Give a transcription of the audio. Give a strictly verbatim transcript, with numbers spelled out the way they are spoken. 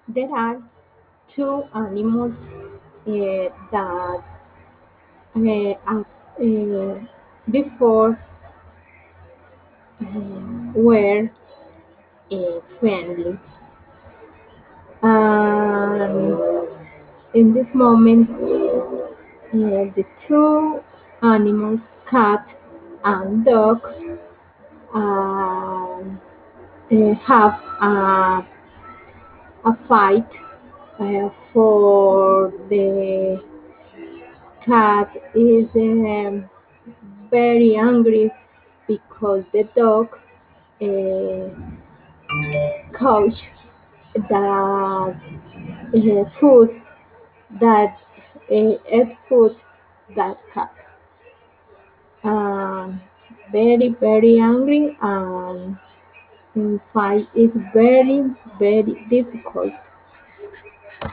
There are two animals uh, that uh, at, uh, before uh, were uh, friendly. And in this moment, uh, the two animals, cat and dog, um, uh, have a, a fight uh, for the cat is um, very angry because the dog uh, couch that uh, food that uh, ate food that cat. Um, very very angry and in fight is very very difficult.